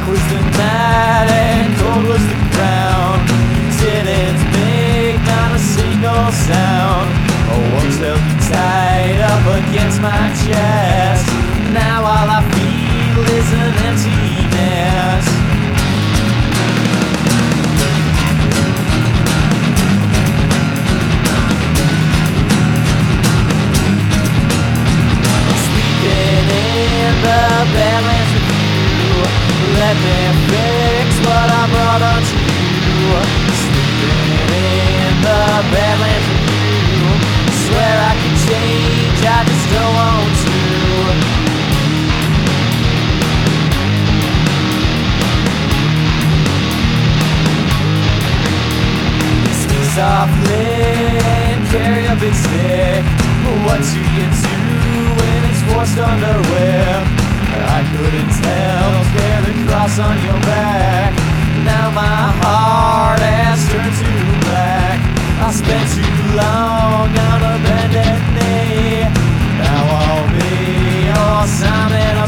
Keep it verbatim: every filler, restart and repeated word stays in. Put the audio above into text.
Dark was the night and cold was the ground. Didn't make not a single sound. A warmth held me tight up against my chest. Now all I feel is an emptiness. Sleeping in the Badlands with you. Let me fix what I brought onto you. Sleeping in the Badlands with you. Swear I can change, I just don't want to. Softly and carry a big stick. What do you do when it's forced underwear? I couldn't tell, bear the cross on your back. Now my heart has turned to black. I spent too long on a bended knee. Now I'll be your Simon